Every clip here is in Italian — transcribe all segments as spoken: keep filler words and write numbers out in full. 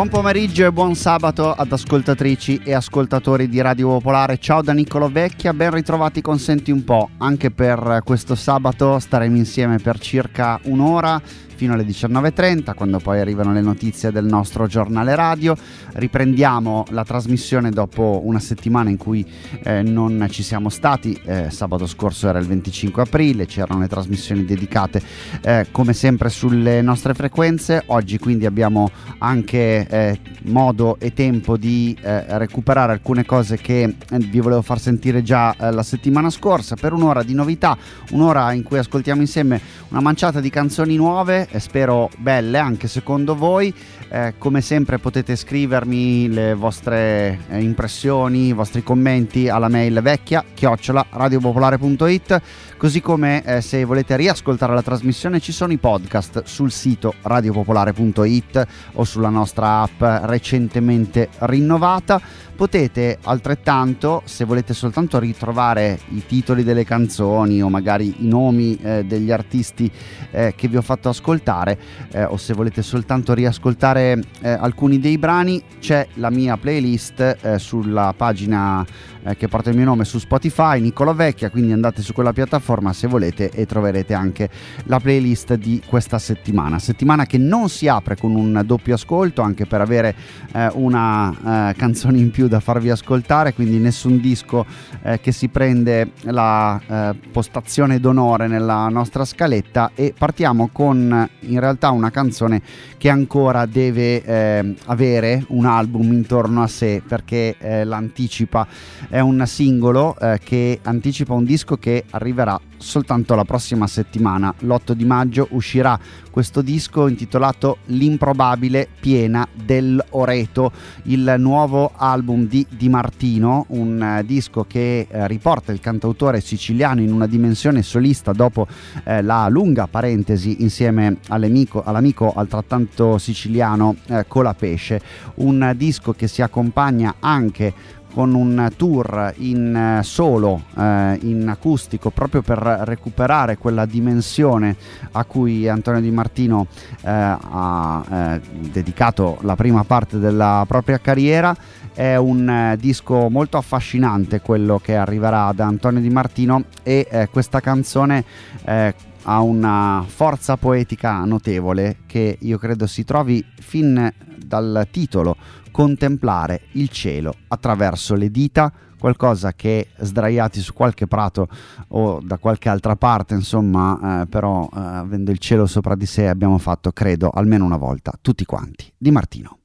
Buon pomeriggio e buon sabato ad ascoltatrici e ascoltatori di Radio Popolare. Ciao da Niccolo Vecchia, ben ritrovati con Senti un po'. Anche per questo sabato staremo insieme per circa un'ora fino alle diciannove e trenta, quando poi arrivano le notizie del nostro giornale radio. Riprendiamo la trasmissione dopo una settimana in cui eh, non ci siamo stati. Eh, sabato scorso era il venticinque aprile, c'erano le trasmissioni dedicate eh, come sempre sulle nostre frequenze. Oggi quindi abbiamo anche eh, modo e tempo di eh, recuperare alcune cose che eh, vi volevo far sentire già eh, la settimana scorsa, per un'ora di novità, un'ora in cui ascoltiamo insieme una manciata di canzoni nuove, e spero belle anche secondo voi. Eh, come sempre potete scrivermi le vostre eh, impressioni, i vostri commenti alla mail vecchia chiocciola radiopopolare punto it, così come eh, se volete riascoltare la trasmissione ci sono i podcast sul sito radiopopolare punto it o sulla nostra app recentemente rinnovata. Potete altrettanto, se volete soltanto ritrovare i titoli delle canzoni o magari i nomi eh, degli artisti eh, che vi ho fatto ascoltare, eh, o se volete soltanto riascoltare eh, alcuni dei brani, c'è la mia playlist eh, sulla pagina eh, che porta il mio nome su Spotify, Niccolo Vecchia, quindi andate su quella piattaforma se volete e troverete anche la playlist di questa settimana. Settimana che non si apre con un doppio ascolto, anche per avere eh, una eh, canzone in più da farvi ascoltare, quindi nessun disco eh, che si prende la eh, postazione d'onore nella nostra scaletta, e partiamo con in realtà una canzone che ancora deve eh, avere un album intorno a sé, perché eh, l'anticipa. È un singolo eh, che anticipa un disco che arriverà soltanto la prossima settimana. L'otto di maggio uscirà questo disco intitolato L'improbabile piena del Oreto, il nuovo album di Di Martino, un uh, disco che uh, riporta il cantautore siciliano in una dimensione solista dopo uh, la lunga parentesi insieme all'amico, all'amico altrettanto siciliano uh, Colapesce. Un uh, disco che si accompagna anche con un tour in solo, eh, in acustico, proprio per recuperare quella dimensione a cui Antonio Di Martino eh, ha eh, dedicato la prima parte della propria carriera. È un eh, disco molto affascinante quello che arriverà da Antonio Di Martino, e eh, questa canzone eh, ha una forza poetica notevole che io credo si trovi fin dal titolo: contemplare il cielo attraverso le dita, qualcosa che sdraiati su qualche prato o da qualche altra parte, insomma, eh, però eh, avendo il cielo sopra di sé abbiamo fatto, credo, almeno una volta, tutti quanti. Di Martino.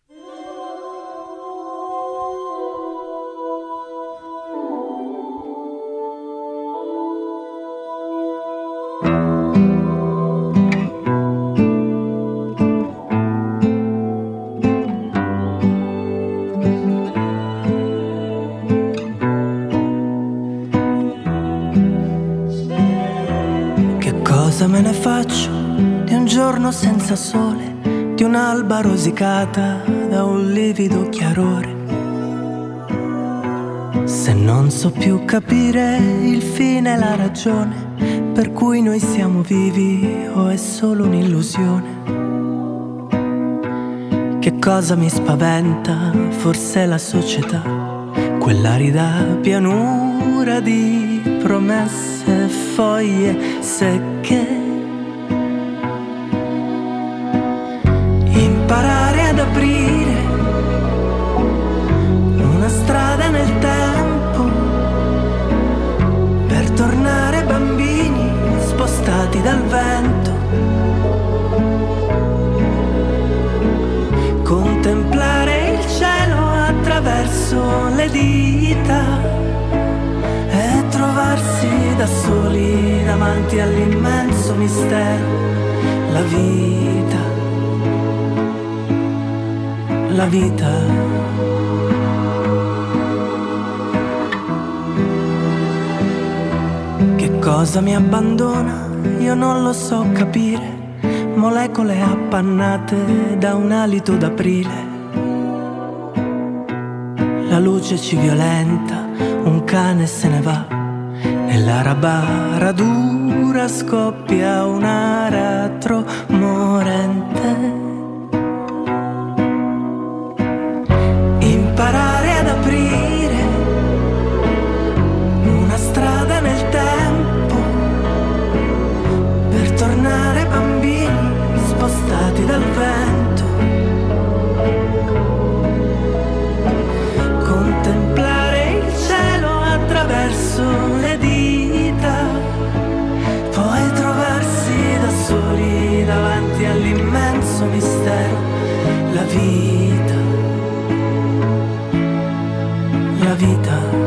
Cosa me ne faccio di un giorno senza sole, di un'alba rosicata da un livido chiarore, se non so più capire il fine e la ragione per cui noi siamo vivi, o è solo un'illusione? Che cosa mi spaventa? Forse la società, quell'arida pianura di promesse, foglie secche. Imparare ad aprire una strada nel tempo per tornare bambini spostati dal vento. Contemplare il cielo attraverso le dita e trovarsi da soli davanti all'immenso mistero. La vita, la vita. Che cosa mi abbandona? Io non lo so capire. Molecole appannate da un alito d'aprile. La luce ci violenta, un cane se ne va. Nell'araba radura scoppia un aratro morente. vita.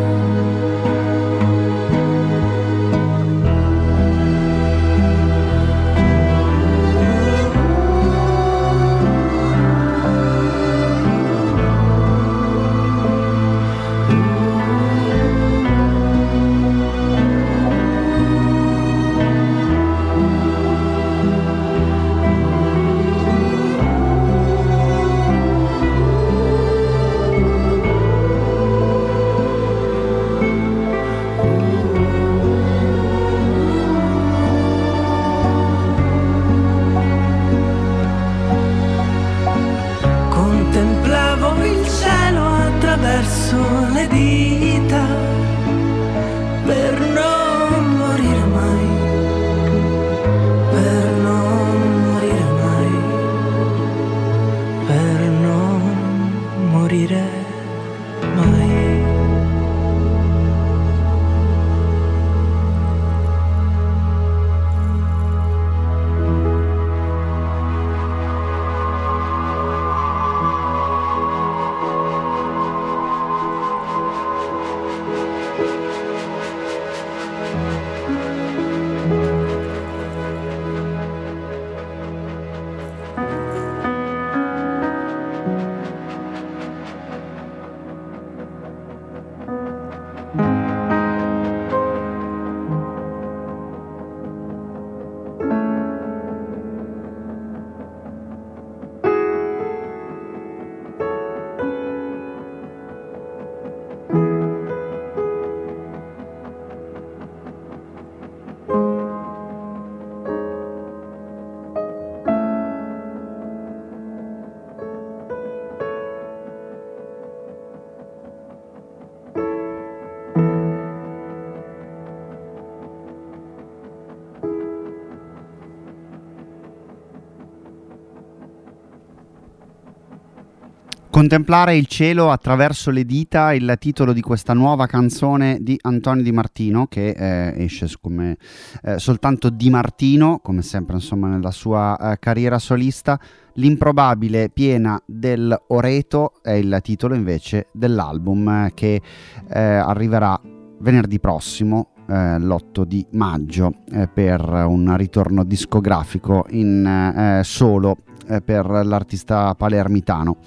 Contemplare il cielo attraverso le dita, il titolo di questa nuova canzone di Antonio Di Martino, che eh, esce come eh, soltanto Di Martino, come sempre insomma nella sua eh, carriera solista. L'improbabile piena del Oreto è il titolo invece dell'album eh, che eh, arriverà venerdì prossimo, eh, l'otto di maggio, eh, per un ritorno discografico in eh, solo per l'artista palermitano.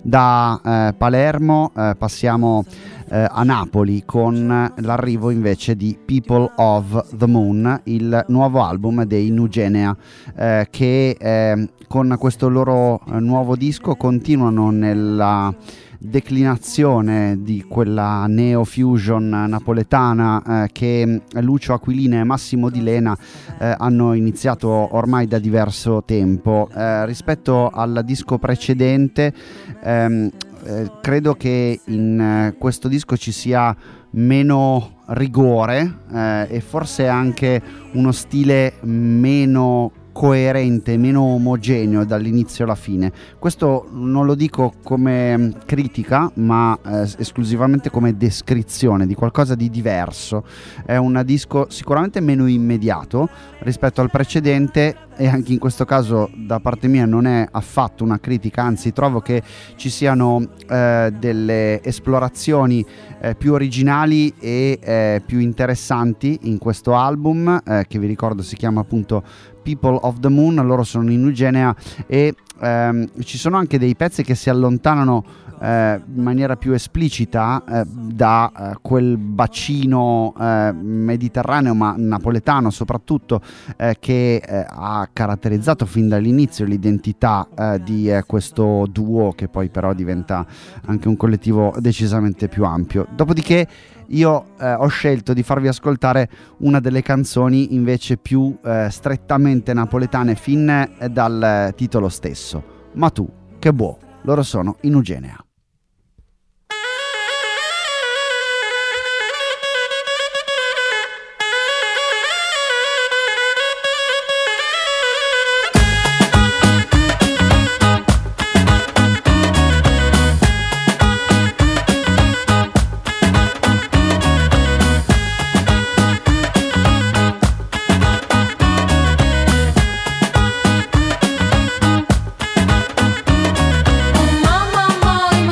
Da eh, Palermo eh, passiamo eh, a Napoli con l'arrivo invece di People of the Moon, il nuovo album dei Nugenea, eh, che eh, con questo loro eh, nuovo disco continuano nella declinazione di quella neo-fusion napoletana eh, che Lucio Aquilina e Massimo Di Lena eh, hanno iniziato ormai da diverso tempo. Eh, rispetto al disco precedente ehm, eh, credo che in eh, questo disco ci sia meno rigore eh, e forse anche uno stile meno coerente, meno omogeneo dall'inizio alla fine. Questo non lo dico come critica, ma eh, esclusivamente come descrizione di qualcosa di diverso. È un disco sicuramente meno immediato rispetto al precedente, e anche in questo caso da parte mia non è affatto una critica, anzi trovo che ci siano eh, delle esplorazioni eh, più originali e eh, più interessanti in questo album, eh, che vi ricordo si chiama appunto People of the Moon. Loro sono in Nugenea e ehm, ci sono anche dei pezzi che si allontanano eh, in maniera più esplicita eh, da eh, quel bacino eh, mediterraneo, ma napoletano soprattutto, eh, che eh, ha caratterizzato fin dall'inizio l'identità eh, di eh, questo duo, che poi però diventa anche un collettivo decisamente più ampio. Dopodiché io eh, ho scelto di farvi ascoltare una delle canzoni invece più eh, strettamente napoletane fin eh, dal titolo stesso, Ma tu che buo. Loro sono in Nugenea. Mamma,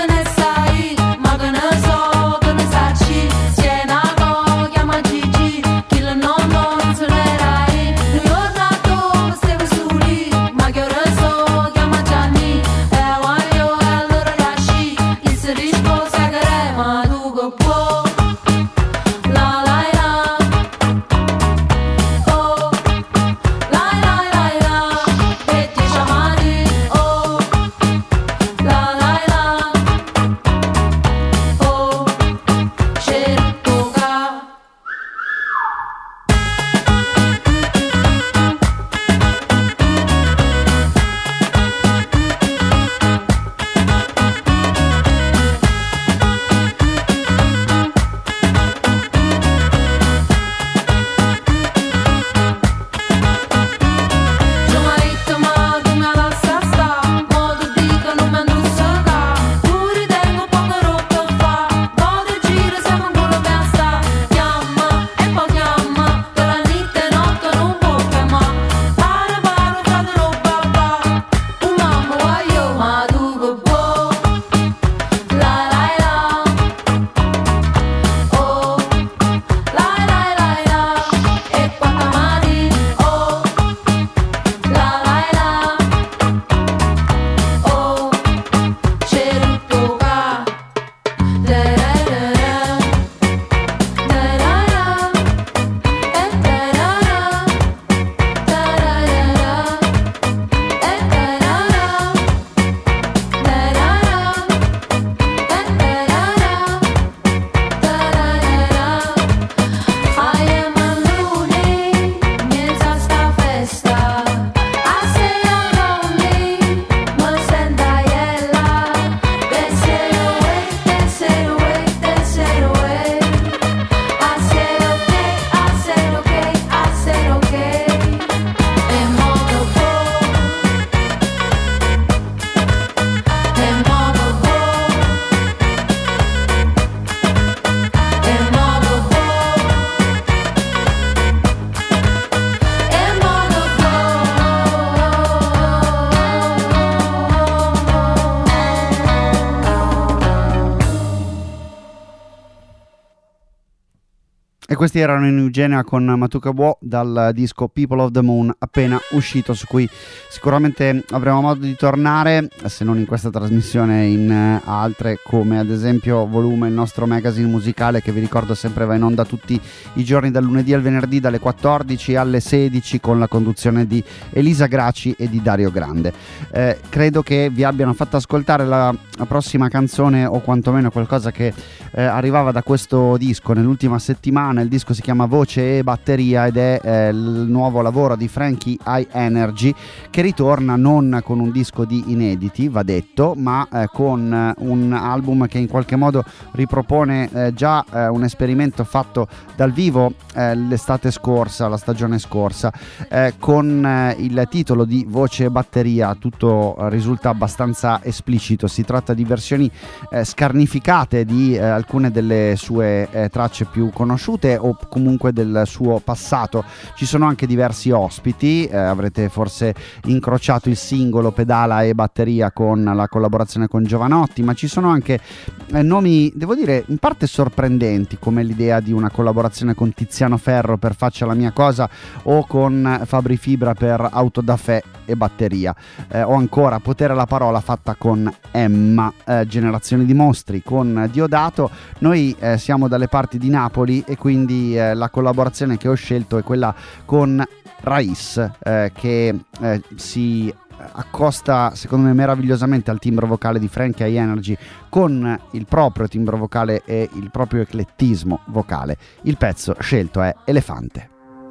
E questi erano in Eugenia con Matuka Buo dal disco People of the Moon appena uscito, su cui sicuramente avremo modo di tornare, se non in questa trasmissione, in altre, come ad esempio Volume, il nostro magazine musicale che vi ricordo sempre va in onda tutti i giorni dal lunedì al venerdì dalle quattordici alle sedici con la conduzione di Elisa Graci e di Dario Grande. Eh, credo che vi abbiano fatto ascoltare la, la prossima canzone, o quantomeno qualcosa che eh, arrivava da questo disco nell'ultima settimana. Il disco si chiama Voce e Batteria ed è eh, il nuovo lavoro di Frankie High Energy, che ritorna non con un disco di inediti, va detto, ma eh, con eh, un album che in qualche modo ripropone eh, già eh, un esperimento fatto dal vivo eh, l'estate scorsa, la stagione scorsa, eh, con eh, il titolo di Voce e Batteria. Tutto eh, risulta abbastanza esplicito, si tratta di versioni eh, scarnificate di eh, alcune delle sue eh, tracce più conosciute o comunque del suo passato. Ci sono anche diversi ospiti, eh, avrete forse incrociato il singolo Pedala e Batteria con la collaborazione con Giovanotti, ma ci sono anche eh, nomi, devo dire, in parte sorprendenti, come l'idea di una collaborazione con Tiziano Ferro per Faccia la mia cosa, o con Fabri Fibra per Auto da Fè e Batteria, eh, o ancora Potere alla parola fatta con Emma, eh, Generazioni di mostri con Diodato. Noi eh, siamo dalle parti di Napoli e quindi eh, la collaborazione che ho scelto è quella con Rais, eh, che eh, si accosta secondo me meravigliosamente al timbro vocale di Frankie High Energy, con il proprio timbro vocale e il proprio eclettismo vocale. Il pezzo scelto è Elefante.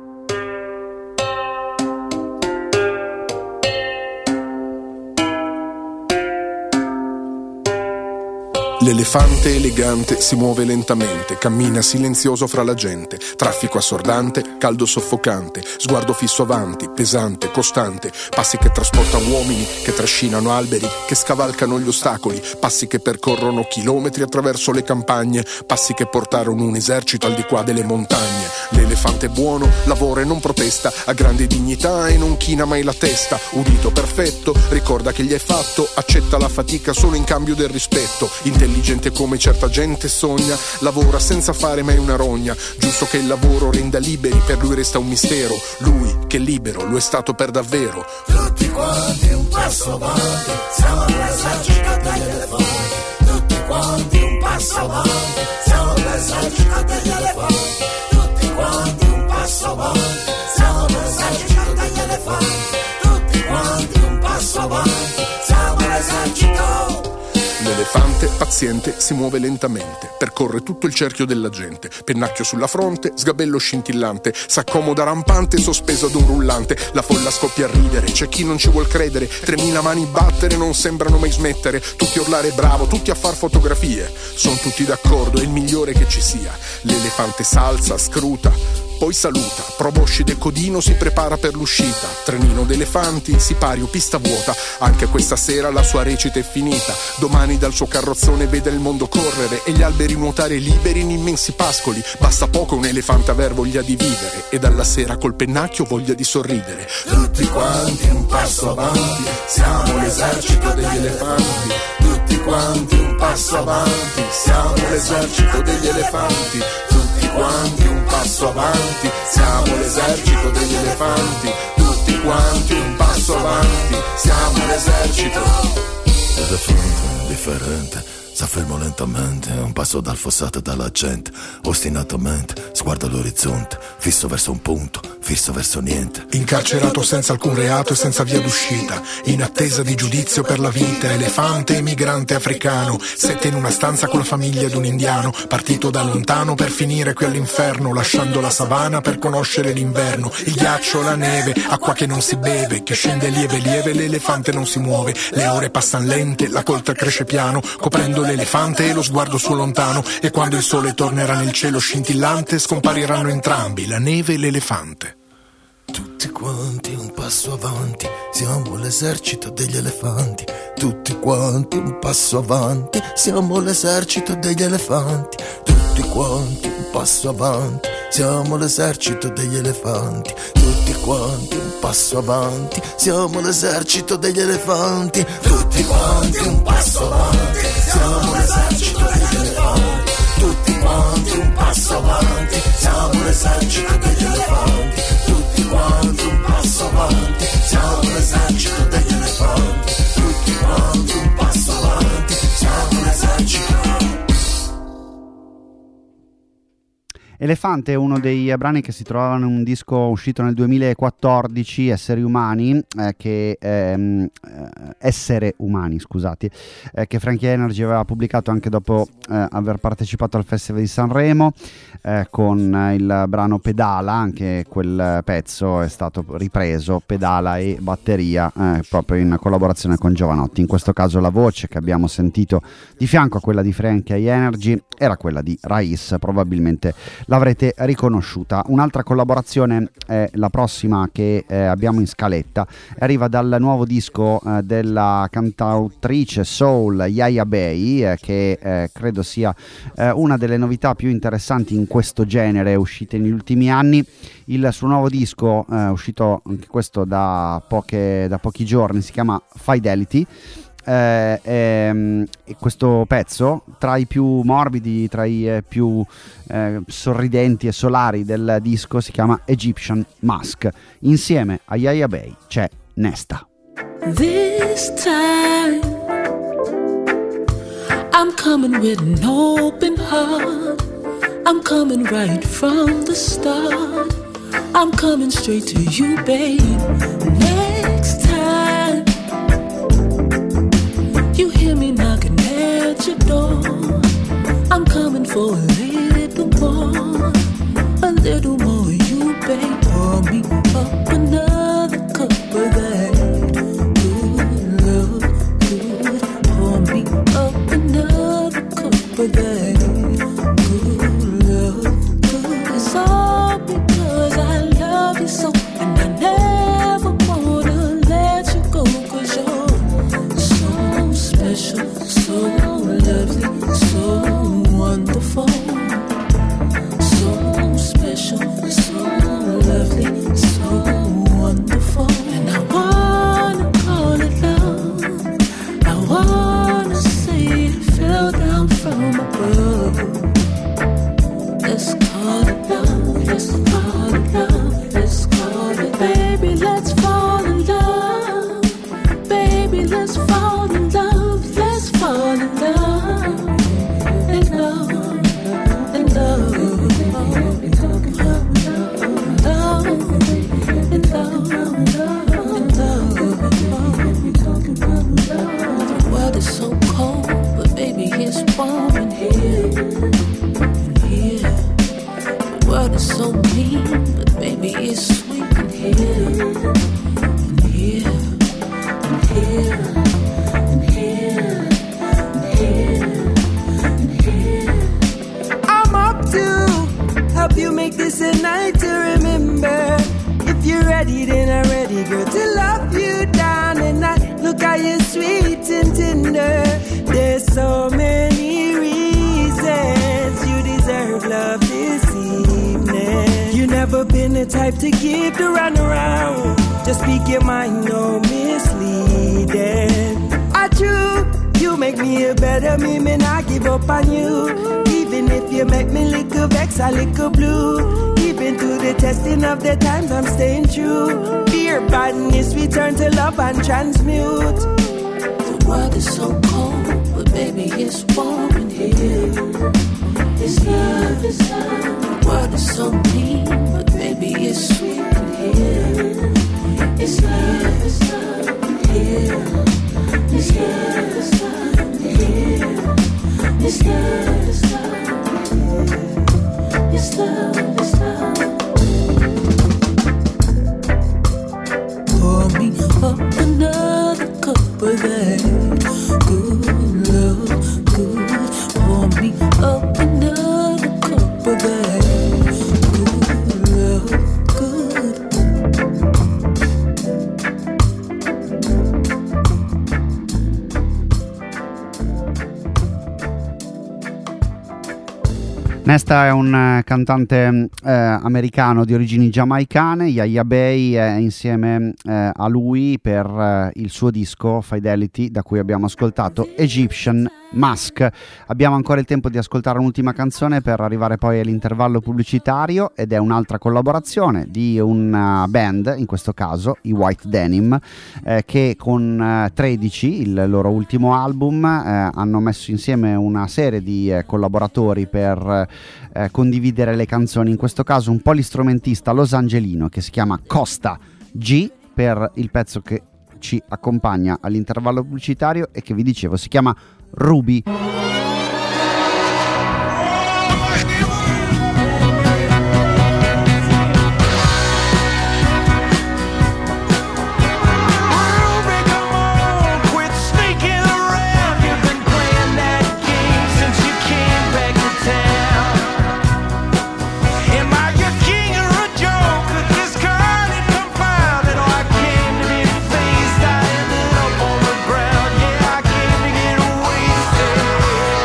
L'elefante elegante si muove lentamente, cammina silenzioso fra la gente, traffico assordante, caldo soffocante, sguardo fisso avanti, pesante, costante, passi che trasportano uomini, che trascinano alberi, che scavalcano gli ostacoli, passi che percorrono chilometri attraverso le campagne, passi che portarono un esercito al di qua delle montagne. L'elefante buono lavora e non protesta, ha grande dignità e non china mai la testa, udito perfetto, ricorda che gli hai fatto, accetta la fatica solo in cambio del rispetto, intelligente come certa gente sogna, lavora senza fare mai una rogna, giusto che il lavoro renda liberi, per lui resta un mistero, lui che libero lo è stato per davvero. Tutti quanti un passo avanti, siamo l'esercito degli elefanti, tutti quanti un passo avanti, siamo l'esercito degli elefanti, tutti quanti un passo avanti, siamo l'esercito degli elefanti, tutti quanti un passo avanti, siamo l'esercito. L'elefante, paziente, si muove lentamente, percorre tutto il cerchio della gente, pennacchio sulla fronte, sgabello scintillante, s'accomoda rampante, sospeso ad un rullante, la folla scoppia a ridere, c'è chi non ci vuol credere, tremila mani battere, non sembrano mai smettere, tutti a urlare bravo, tutti a far fotografie, son tutti d'accordo, è il migliore che ci sia. L'elefante s'alza, scruta, poi saluta, proboscide e codino, si prepara per l'uscita, trenino d'elefanti, sipario, pista vuota, anche questa sera la sua recita è finita, domani dal suo carrozzone vede il mondo correre e gli alberi nuotare liberi in immensi pascoli, basta poco un elefante aver voglia di vivere e dalla sera col pennacchio voglia di sorridere. Tutti quanti un passo avanti, siamo l'esercito degli elefanti, tutti quanti un passo avanti, siamo l'esercito degli elefanti, tutti quanti un passo avanti, siamo l'esercito degli elefanti, tutti quanti un passo avanti, siamo l'esercito. Elefante differente, s'afferma lentamente, un passo dal fossato e dalla gente, ostinatamente, sguarda l'orizzonte, fisso verso un punto, fisso verso niente. Incarcerato senza alcun reato e senza via d'uscita, in attesa di giudizio per la vita, elefante emigrante africano, sette in una stanza con la famiglia d'un indiano, partito da lontano per finire qui all'inferno, lasciando la savana per conoscere l'inverno, il ghiaccio, la neve, acqua che non si beve, che scende lieve lieve, l'elefante non si muove, le ore passano lente, la coltre cresce piano, coprendo l'elefante e lo sguardo suo lontano, e quando il sole tornerà nel cielo scintillante scompariranno entrambi, la neve e l'elefante. Tutti quanti un passo avanti, siamo l'esercito degli elefanti, tutti quanti un passo avanti, siamo l'esercito degli elefanti, tutti quanti un passo avanti, siamo l'esercito degli elefanti, tutti quanti un passo avanti, siamo l'esercito degli elefanti, tutti quanti un passo avanti, siamo l'esercito degli elefanti, tutti quanti un passo avanti, siamo Elefante è uno dei brani che si trovavano in un disco uscito nel duemilaquattordici, Esseri Umani, eh, che ehm, Essere Umani, scusate, eh, che Frankie Energy aveva pubblicato anche dopo eh, aver partecipato al Festival di Sanremo, eh, con il brano Pedala. Anche quel pezzo è stato ripreso, pedala e batteria, eh, proprio in collaborazione con Giovanotti. In questo caso la voce che abbiamo sentito di fianco a quella di Frankie Energy era quella di Raiz, probabilmente l'avrete riconosciuta. Un'altra collaborazione è la prossima che eh, abbiamo in scaletta, arriva dal nuovo disco eh, della cantautrice soul Yaya Bay, eh, che eh, credo sia eh, una delle novità più interessanti in questo genere uscite negli ultimi anni. Il suo nuovo disco, eh, uscito anche questo da, poche, da pochi giorni, si chiama Fidelity. Eh, ehm, e questo pezzo, tra i più morbidi, tra i eh, più eh, sorridenti e solari del disco, si chiama Egyptian Mask. Insieme a Yaya Bay c'è Nesta. This time I'm coming with an open heart. I'm coming right from the start. I'm coming straight to you, babe. Next time you hear me knocking at your door, I'm coming for a little more, a little more you, babe. Pour me up another cup of that good love, good. Pour me up another cup of that good love, good. It's all because I love you so, and I never wanna let you go, 'cause you're so special, so lovely, so wonderful. So special, so lovely, so wonderful. And I wanna call it love, I wanna say it fell down from above. Let's call it love, let's call it love, let's call it, baby, let's fall in love. Baby, let's fall in love, let's fall in love. In love, in love, in love, in love. The world is so cold, but baby, it's warm in here, in here. The world is so mean, but baby, it's sweet in here, in here, in here, in here, in here, in here. I'm up to help you make this a night to remember. If you're ready, then I'm ready, girl, to love you down and night. Look how you're sweet and tender. There's so many reasons you deserve love this evening. You've never been the type to give the run around. Just speak your mind, no misleading. I true, you make me a better me, man, I give up on you. Even if you make me little vex, I little blue. Even through the testing of the times, I'm staying true. Fear, badness, we turn to love and transmute. The world is so cold, but baby, it's warm in here. It's love, it's love. The world is so mean, but baby, it's sweet in here. It's love, it's love in here. It's love, it's love in here. It's love, it's love. It's love, it's love. Pour me up another cup of that good love, good. Pour me up another cup of that good love, good. Nesta è un cantante eh, americano di origini giamaicane. Yaya Bay è insieme eh, a lui per eh, il suo disco Fidelity, da cui abbiamo ascoltato Egyptian Musk. Abbiamo ancora il tempo di ascoltare un'ultima canzone per arrivare poi all'intervallo pubblicitario, ed è un'altra collaborazione di una band, in questo caso i White Denim, eh, che con eh, tredici, il loro ultimo album, eh, hanno messo insieme una serie di eh, collaboratori per eh, condividere le canzoni, in questo caso un polistrumentista losangelino che si chiama Costa G per il pezzo che ci accompagna all'intervallo pubblicitario e che vi dicevo si chiama Ruby. Yeah, I came to get away.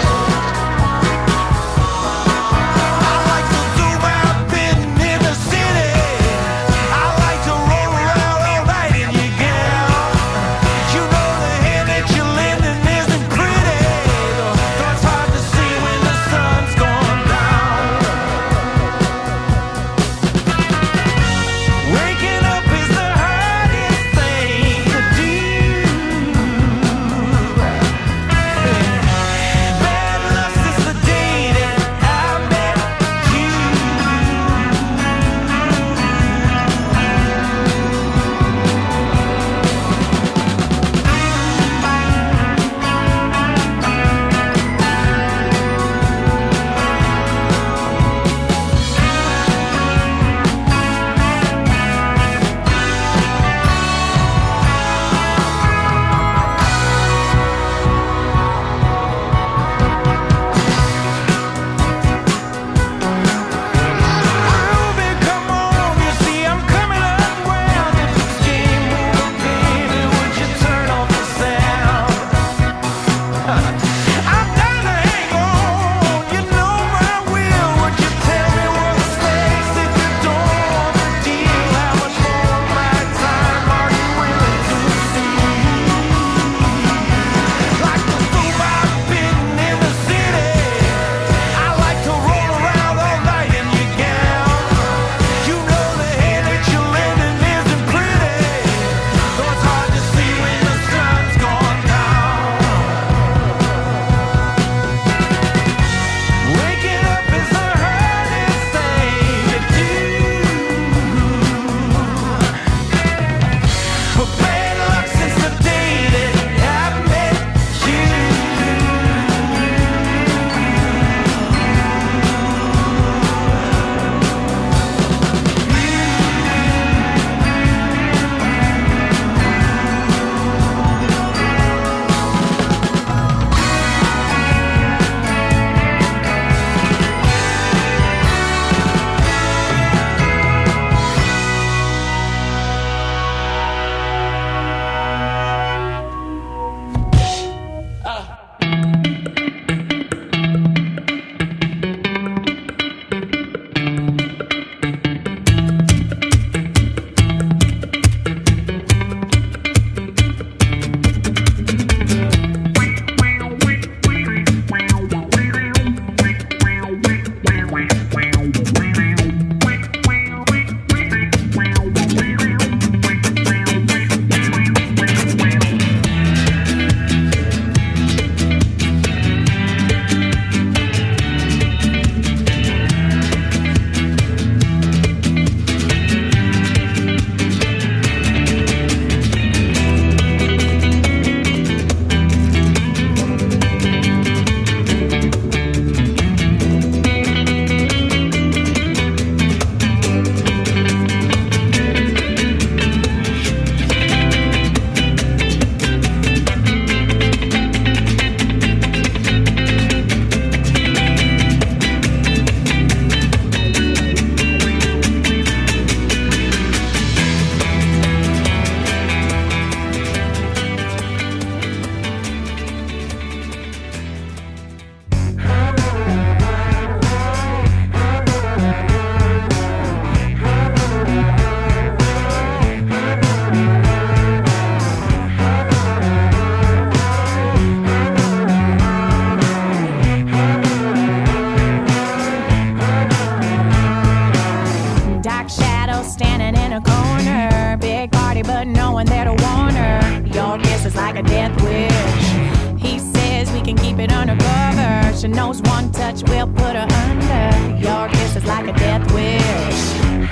like a death wish. He says we can keep it undercover. She knows one touch will put her under. Your kiss is like a death wish.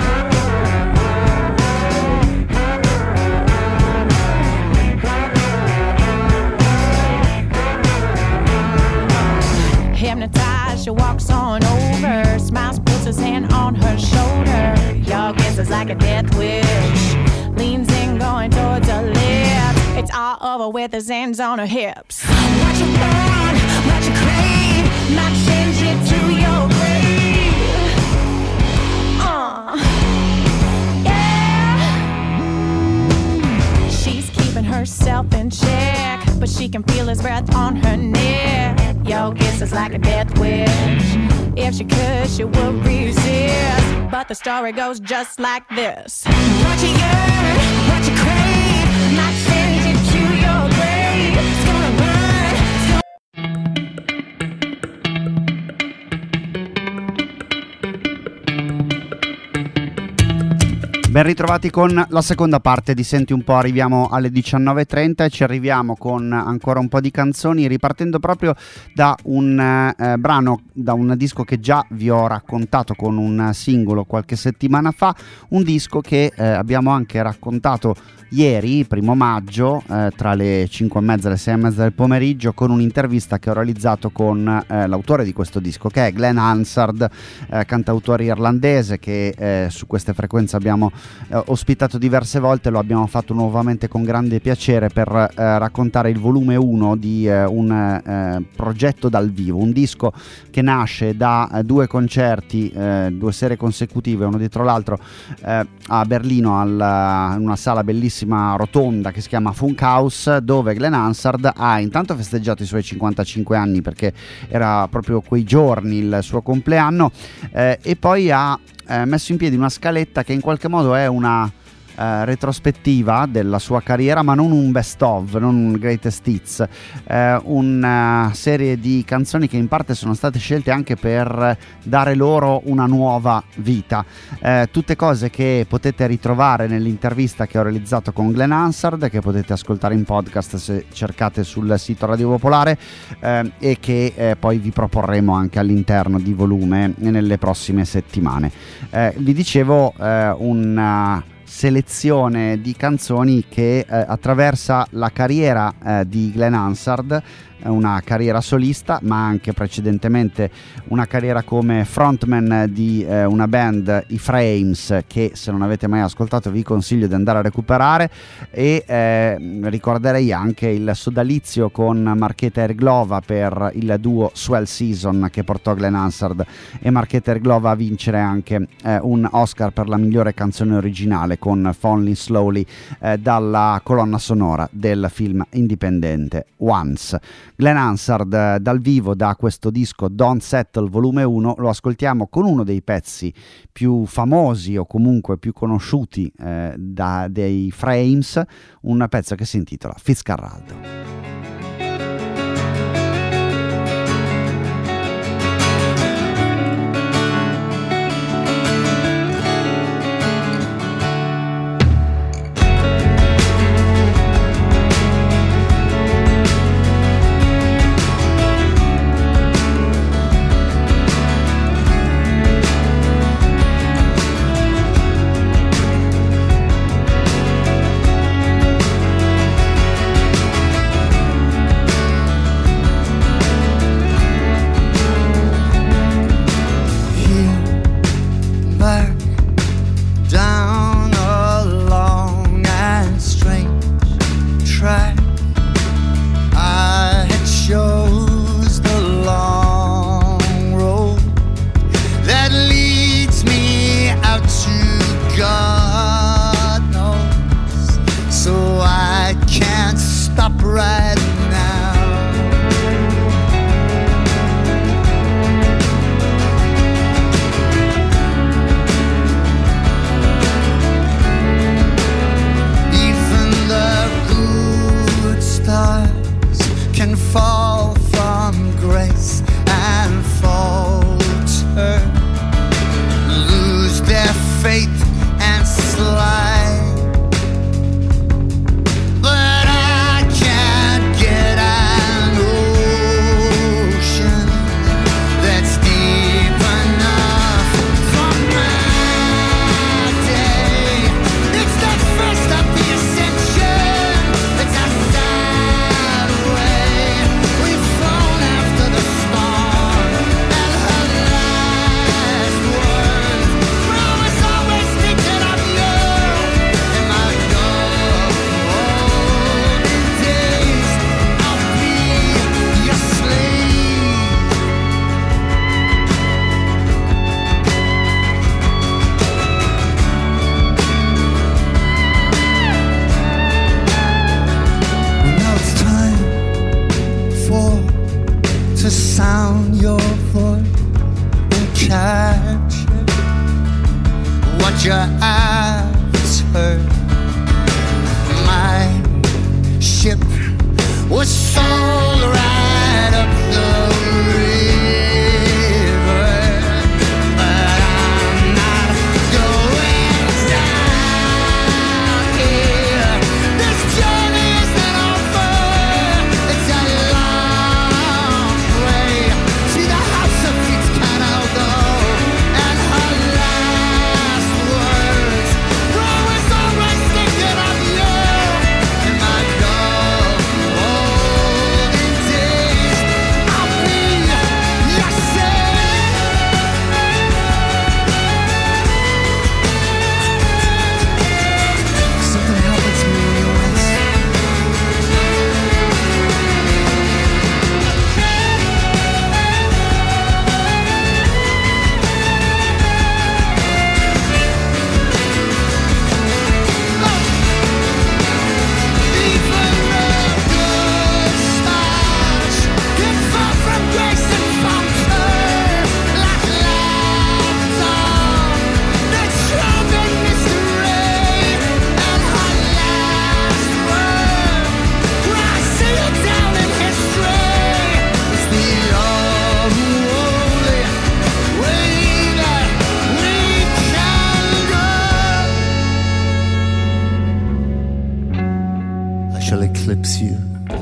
Hypnotized, she walks on over, smiles, puts his hand on her shoulder. Your kiss is like a death wish. Leans in, going towards her lips. It's all over with his hands on her hips. What you want, what you crave, might change it to your grave. Uh, yeah. She's keeping herself in check, but she can feel his breath on her neck. Your kiss is like a death wish. If she could, she would resist. But the story goes just like this. What you yearn, what you crave, might send you to your grave. It's gonna burn, it's gonna... Ben ritrovati con la seconda parte di Senti un po', arriviamo alle diciannove e trenta e ci arriviamo con ancora un po' di canzoni, ripartendo proprio da un eh, brano, da un disco che già vi ho raccontato con un singolo qualche settimana fa, un disco che eh, abbiamo anche raccontato ieri, primo maggio, eh, tra le cinque e mezza e le sei e mezza del pomeriggio, con un'intervista che ho realizzato con eh, l'autore di questo disco, che è Glenn Hansard, eh, cantautore irlandese che eh, su queste frequenze abbiamo eh, ospitato diverse volte. Lo abbiamo fatto nuovamente con grande piacere per eh, raccontare il volume uno di eh, un eh, progetto dal vivo, un disco che nasce da eh, due concerti, eh, due serie consecutive, uno dietro l'altro, eh, a Berlino, alla, in una sala bellissima rotonda che si chiama Funkhaus, dove Glenn Hansard ha intanto festeggiato i suoi cinquantacinque anni, perché era proprio quei giorni il suo compleanno, eh, e poi ha eh, messo in piedi una scaletta che in qualche modo è una Uh, retrospettiva della sua carriera, ma non un best of, non un greatest hits, uh, una serie di canzoni che in parte sono state scelte anche per dare loro una nuova vita, uh, tutte cose che potete ritrovare nell'intervista che ho realizzato con Glenn Hansard, che potete ascoltare in podcast se cercate sul sito Radio Popolare, uh, e che uh, poi vi proporremo anche all'interno di volume nelle prossime settimane. Uh, vi dicevo, uh, un selezione di canzoni che eh, attraversa la carriera eh, di Glenn Hansard, una carriera solista, ma anche precedentemente una carriera come frontman di eh, una band, i Frames, che se non avete mai ascoltato vi consiglio di andare a recuperare, e eh, ricorderei anche il sodalizio con Marchetta Erglova per il duo Swell Season, che portò Glenn Hansard e Marchetta Erglova a vincere anche eh, un Oscar per la migliore canzone originale con Falling Slowly, eh, dalla colonna sonora del film indipendente Once. Glenn Hansard dal vivo, da questo disco Don't Settle volume uno, lo ascoltiamo con uno dei pezzi più famosi o comunque più conosciuti eh, da, dei Frames, un pezzo che si intitola Fitzcarraldo. your eyes hurt. My ship was sold right up the river, but I'm not going down here. This journey isn't over, it's a long way. See the house of its kind of go, and her last words were always always thinking of you. And my dog golden days, I'll be your saint. Something happened to me when you went. Even the good stars can fall from grace and from curve like lights on the trumpet mystery. And her last word, when I see you down in history, is the unholy way that we can go. I shall eclipse you.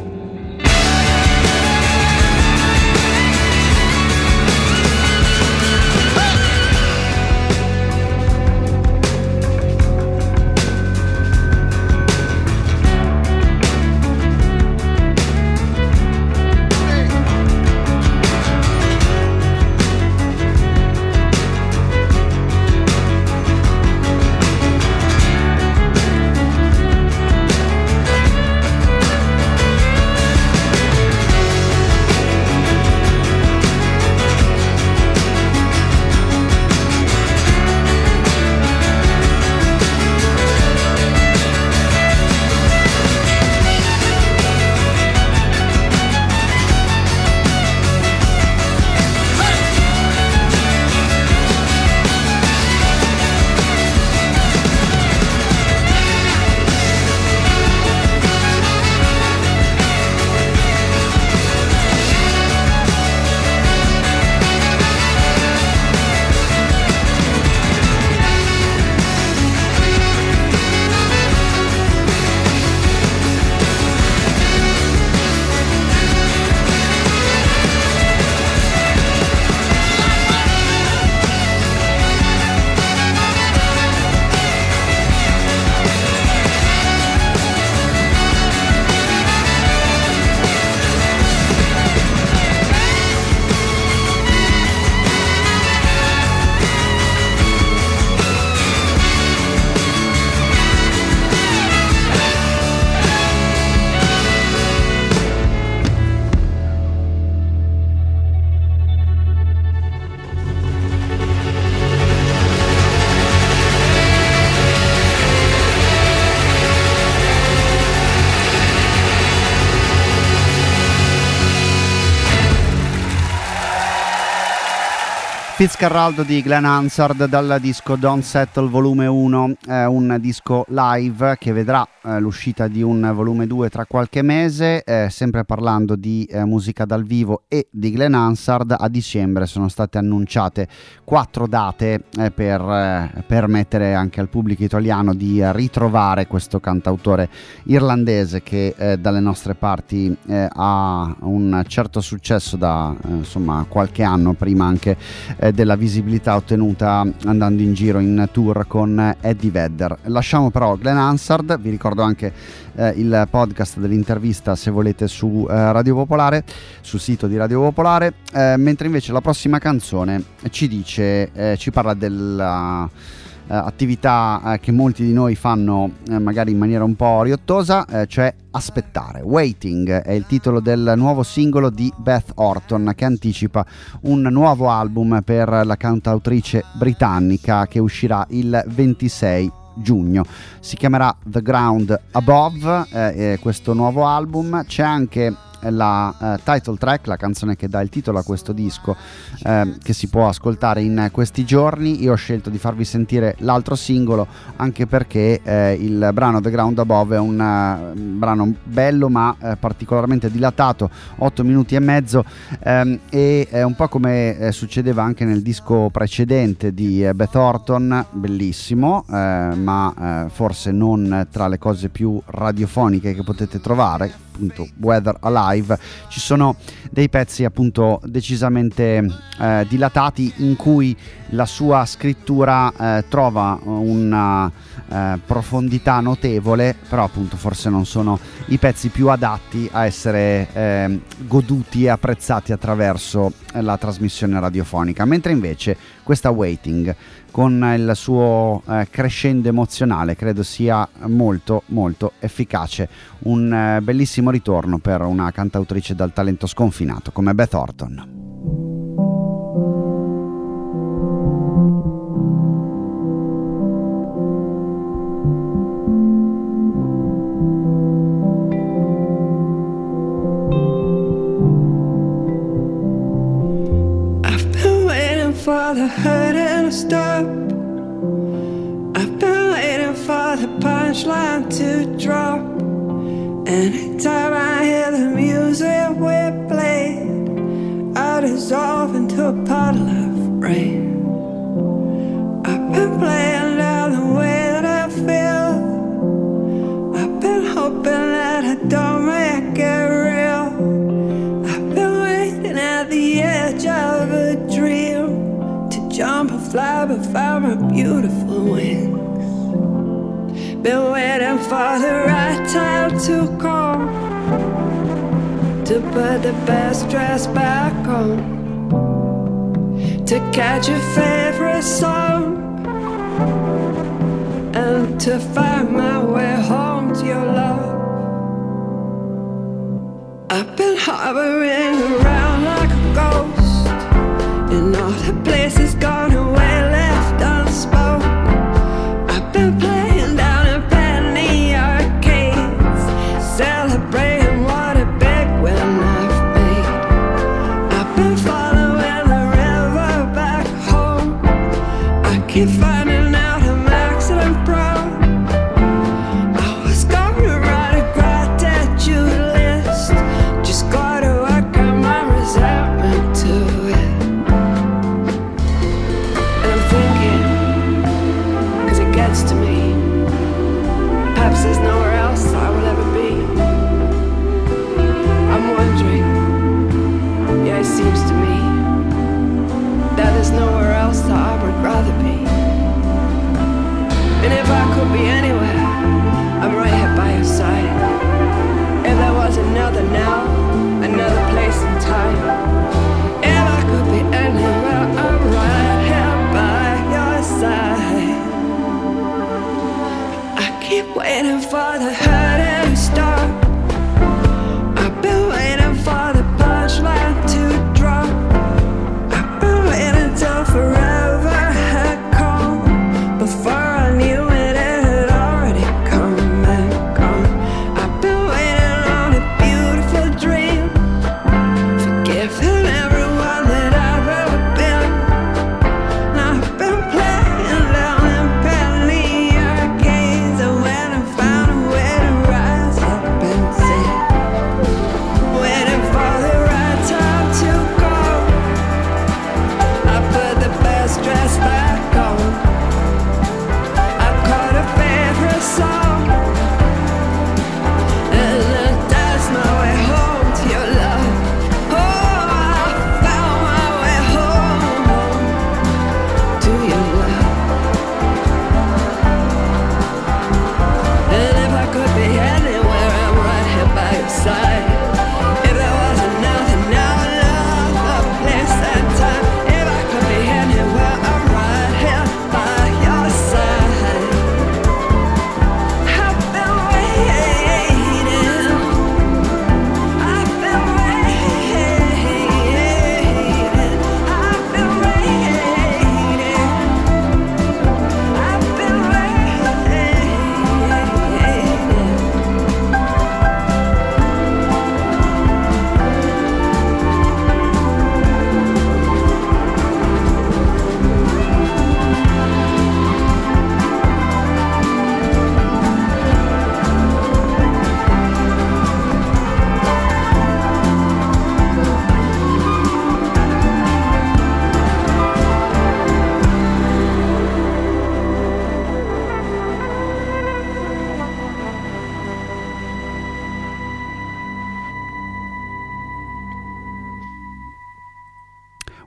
Fitzcarraldo di Glenn Hansard dal disco Don't Settle volume uno, eh, un disco live che vedrà eh, l'uscita di un volume due tra qualche mese, eh, sempre parlando di eh, musica dal vivo e di Glenn Hansard. A dicembre sono state annunciate quattro date eh, per eh, permettere anche al pubblico italiano di eh, ritrovare questo cantautore irlandese che eh, dalle nostre parti eh, ha un certo successo da eh, insomma qualche anno, prima anche eh, della visibilità ottenuta andando in giro in tour con Eddie Vedder. Lasciamo però Glenn Hansard, vi ricordo anche eh, il podcast dell'intervista se volete su eh, Radio Popolare, sul sito di Radio Popolare, eh, mentre invece la prossima canzone ci dice, eh, ci parla della eh, attività eh, che molti di noi fanno eh, magari in maniera un po' riottosa, eh, cioè aspettare. Waiting è il titolo del nuovo singolo di Beth Orton, che anticipa un nuovo album per la cantautrice britannica che uscirà il ventisei giugno. Si chiamerà The Ground Above, eh, eh, questo nuovo album. C'è anche la uh, title track, la canzone che dà il titolo a questo disco, eh, che si può ascoltare in questi giorni. Io ho scelto di farvi sentire l'altro singolo anche perché eh, il brano The Ground Above è un uh, brano bello ma eh, particolarmente dilatato, otto minuti e mezzo, ehm, e è un po' come eh, succedeva anche nel disco precedente di eh, Beth Orton, bellissimo, eh, ma eh, forse non tra le cose più radiofoniche che potete trovare, appunto Weather Alive. Ci sono dei pezzi appunto decisamente eh, dilatati in cui la sua scrittura eh, trova una eh, profondità notevole, però appunto forse non sono i pezzi più adatti a essere eh, goduti e apprezzati attraverso la trasmissione radiofonica, mentre invece questa Waiting con il suo eh, crescendo emozionale credo sia molto molto efficace, un eh, bellissimo ritorno per una cantautrice dal talento sconfinato come Beth Orton. For the hurting to stop, I've been waiting for the punchline to drop. Anytime I hear the music we played, I dissolve into a puddle of rain. I've been playing down the way that I feel. I've been hoping that I don't make it real. I've been waiting at the edge of a dream, jump and fly but found my beautiful wings. Been waiting for the right time to come, to put the best dress back on, to catch your favorite song, and to find my way home to your love. I've been hovering around like a ghost in all the places gone away, left unspoke. I've been playing down in penny arcades, celebrating what a big win I've made. I've been following the river back home. I keep finding out I'm accident prone. I was gonna write a gratitude list, just gotta work on my resentment to it. To me, perhaps there's nowhere else I will ever be. I'm wondering, yeah, it seems to me that there's nowhere else that I would rather be. And if I could be anywhere, I'm right here by your side. If there was another now, another place and time, if I could be anywhere, I'm right here by your side. Keep waiting for the hurting to stop. I've been waiting for the punchline to drop. I've been waiting till forever had come. Before I knew it, it had already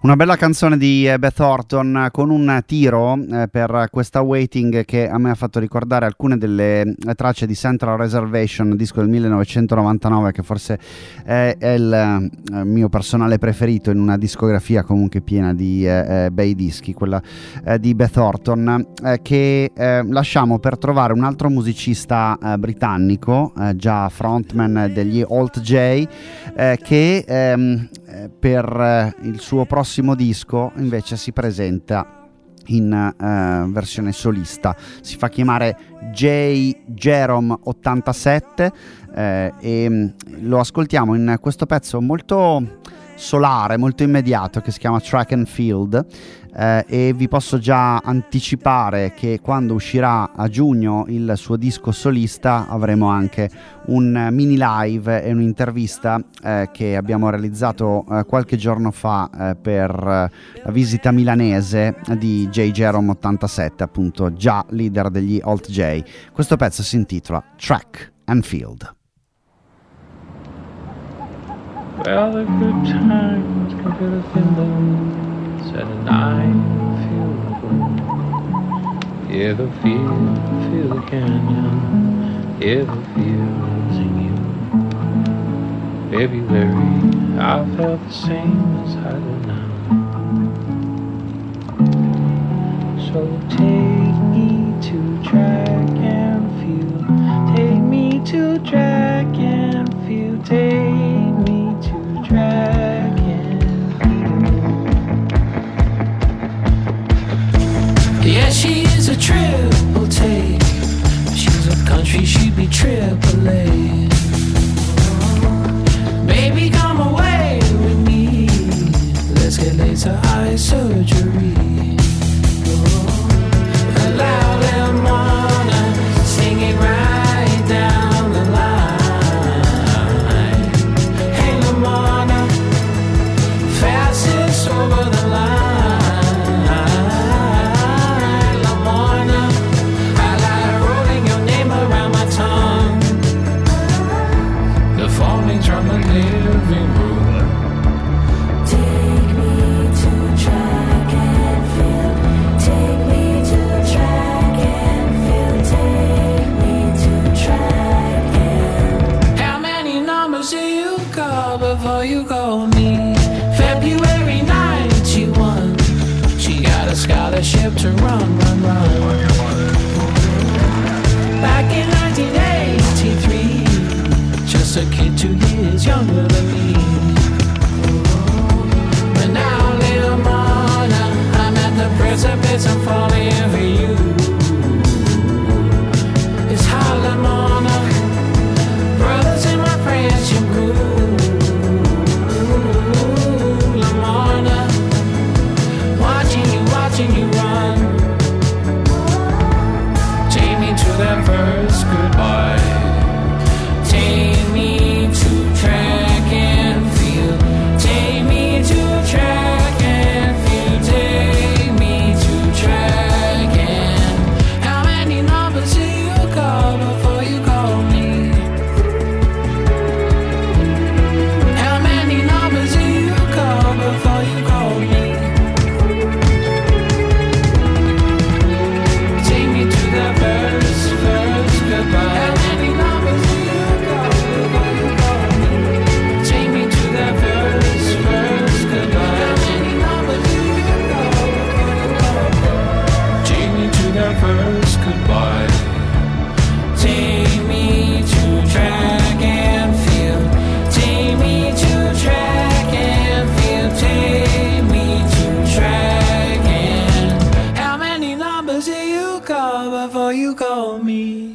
Una bella canzone di Beth Orton con un tiro eh, per questa Waiting che a me ha fatto ricordare alcune delle tracce di Central Reservation, disco del millenovecentonovantanove, che forse è, è il eh, mio personale preferito in una discografia comunque piena di eh, bei dischi, quella eh, di Beth Orton, eh, che eh, lasciamo per trovare un altro musicista eh, britannico, eh, già frontman degli Alt J, eh, che ehm, per il suo prossimo disco invece si presenta in uh, versione solista. Si fa chiamare J. Jerome ottantasette eh, e lo ascoltiamo in questo pezzo molto solare, molto immediato, che si chiama Track and Field, eh, e vi posso già anticipare che quando uscirà a giugno il suo disco solista avremo anche un mini live e un'intervista eh, che abbiamo realizzato eh, qualche giorno fa eh, per eh, la visita milanese di J. Jerome ottantasette, appunto già leader degli Alt J. Questo pezzo si intitola Track and Field. Well, the good times can feel the feeling, said and I feel the wind. Hear the feel, feel the canyon, hear the feels in you. February, I felt the same as I do now. So take me to track and field, take me to track and field, take me track and field. Yeah, she is a triple take. She's a country, she'd be triple A. Baby, come away with me. Let's get laser eye surgery. Allow them wanna sing it right down the line. Hey, Lamona, fastest over the line. Lamona, I like rolling your name around my tongue. The phone rings from the living room. Take me to track and field. Take me to track and field. Take me to track and. How many numbers do you call before you call me? February ninety-one. She got a scholarship to run, run, run. Back in nineteen eighty-three, just a kid two years younger than me. But now, little Mona, I'm at the precipice, I'm falling for you. It's Harlem, Mona, brothers and my friendship grew. Lamona, watching you, watching you run. Take me to that first goodbye. Take me to track and field. Take me to track and field. Take me to track and. How many numbers do you call before you call me? How many numbers do you call before you call me? Take me to the first, first goodbye. How many numbers do you call before you call me? Take me to the first, first goodbye. How many numbers do you call before you call me? Take me to the first goodbye. Take me to track and field. Take me to track and field. Take me to track and. How many numbers do you call before you call me?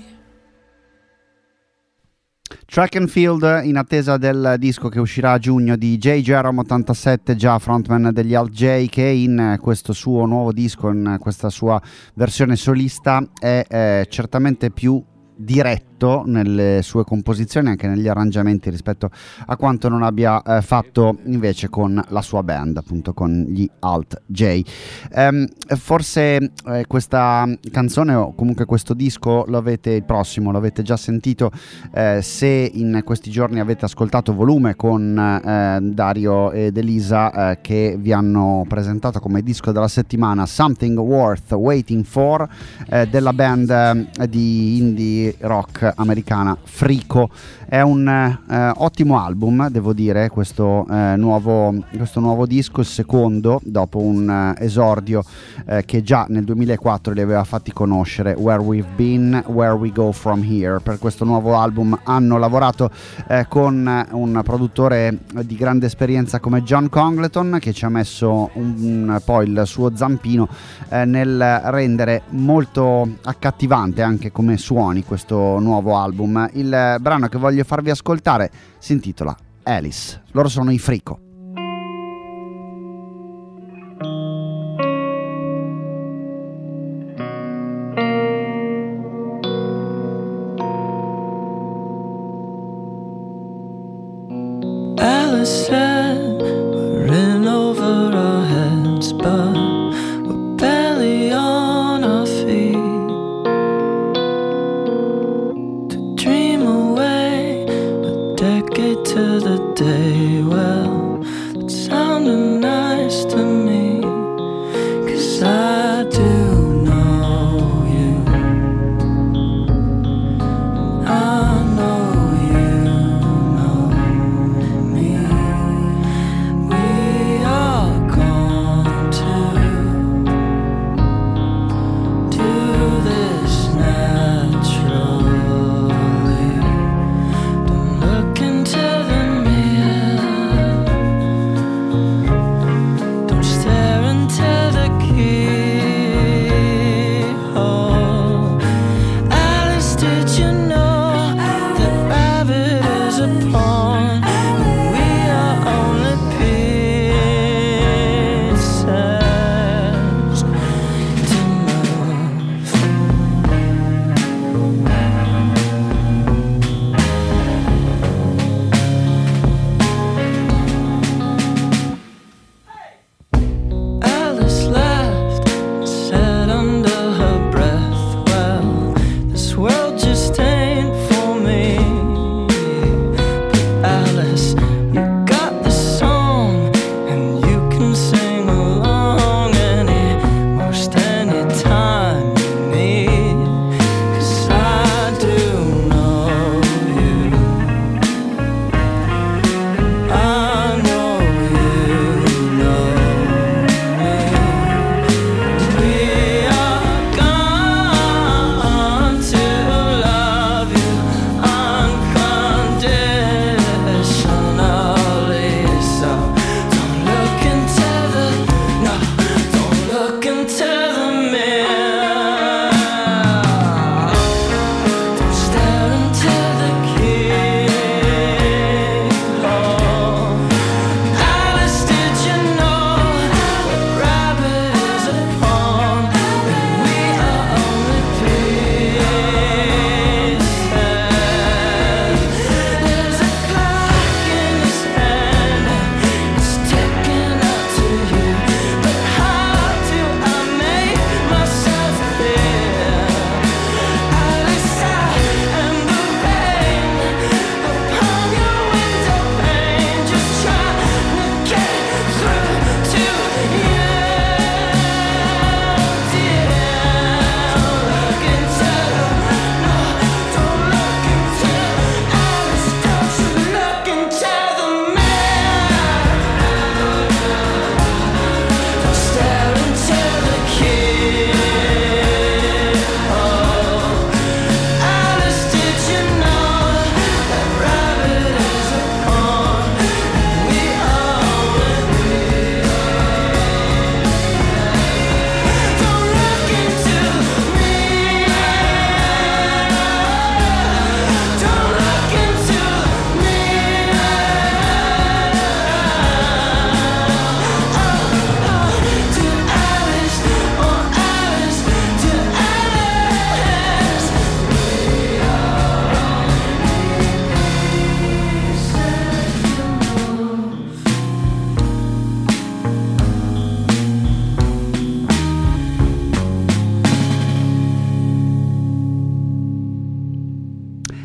Track and Field, in attesa del disco che uscirà a giugno di J. Jerome ottantasette, già frontman degli Alt J, che in questo suo nuovo disco, in questa sua versione solista, è eh, certamente più diretto molto nelle sue composizioni, anche negli arrangiamenti, rispetto a quanto non abbia eh, fatto invece con la sua band, appunto con gli Alt J. Ehm, forse eh, questa canzone o comunque questo disco lo avete, il prossimo lo avete già sentito eh, se in questi giorni avete ascoltato Volume con eh, Dario ed Elisa, eh, che vi hanno presentato come disco della settimana Something Worth Waiting For, eh, della band eh, di indie rock americana Frico. È un eh, ottimo album, devo dire, questo, eh, nuovo, questo nuovo disco, il secondo dopo un eh, esordio eh, che già nel duemilaquattro li aveva fatti conoscere, Where We've Been, Where We Go From Here. Per questo nuovo album hanno lavorato eh, con un produttore di grande esperienza come John Congleton, che ci ha messo un, un, poi il suo zampino eh, nel rendere molto accattivante anche come suoni questo nuovo album. Il brano che voglio farvi ascoltare si intitola Alice. Loro sono i Frico. Alice said we're in over our heads, but we're barely on our feet. To dream away a decade to the day, well,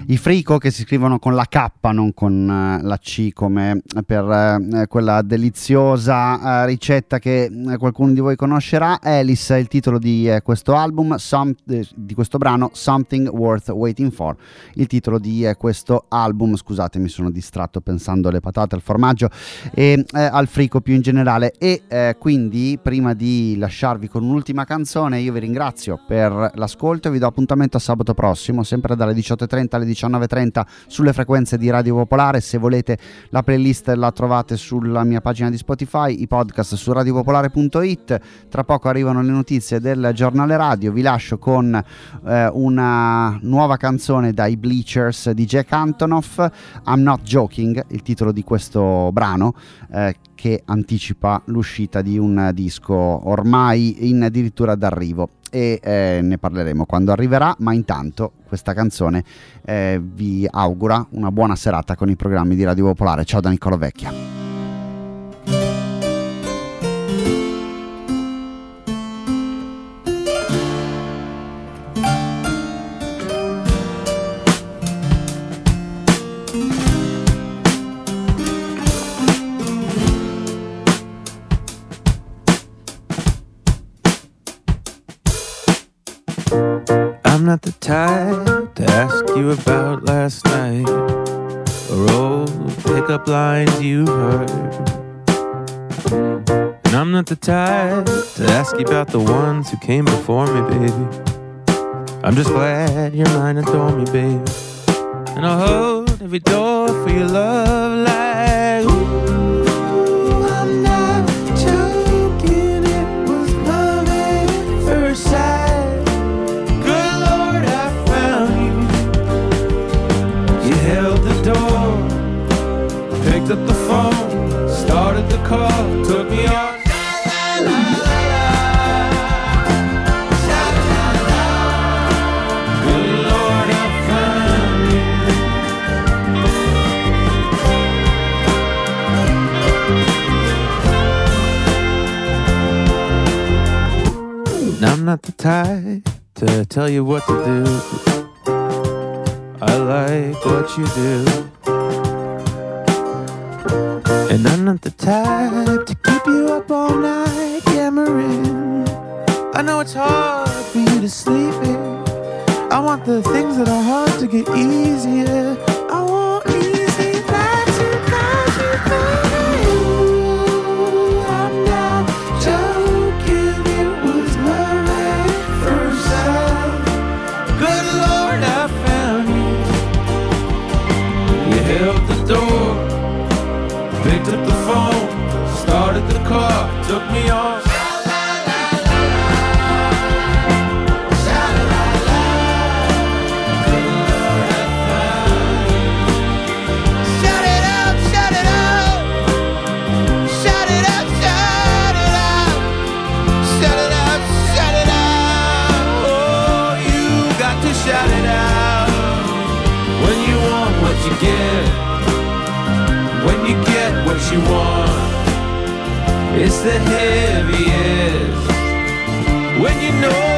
I Frico, che si scrivono con la K, non con eh, la C, come per eh, quella deliziosa eh, ricetta che eh, qualcuno di voi conoscerà. Alice è il titolo di eh, questo album, some, eh, di questo brano, Something Worth Waiting For, il titolo di eh, questo album. Scusate, mi sono distratto pensando alle patate, al formaggio e eh, al frico più in generale. E eh, quindi, prima di lasciarvi con un'ultima canzone, io vi ringrazio per l'ascolto e vi do appuntamento a sabato prossimo, sempre dalle diciotto e trenta alle diciannove e trenta sulle frequenze di Radio Popolare. Se volete la playlist la trovate sulla mia pagina di Spotify, i podcast su radio popolare punto it. Tra poco arrivano le notizie del giornale radio. Vi lascio con eh, una nuova canzone dai Bleachers di Jack Antonoff, I'm Not Joking, il titolo di questo brano, eh, che anticipa l'uscita di un disco ormai in addirittura d'arrivo, e eh, ne parleremo quando arriverà. Ma intanto questa canzone eh, vi augura una buona serata con i programmi di Radio Popolare. Ciao da Niccolo Vecchia. I'm not the type to ask you about last night or old pickup lines you heard. And I'm not the type to ask you about the ones who came before me, baby. I'm just glad you're mine, adore me, baby. And I'll hold every door for your love like ooh, I'm not joking, it was love at first sight. Picked up the phone, started the car, took me on. Good Lord, I found you. Now I'm not the type to tell you what to do. I like what you do. And I'm not the type to keep you up all night yammering. I know it's hard for you to sleep in. I want the things that are hard to get easier. I want easy nights without you, baby. I'm not joking, it was love at first sight. Good Lord, I found you. You held the door, picked up the phone, started the car, took me on. Shout it out when you want what you get, when you get what you want. It's the heaviest when you know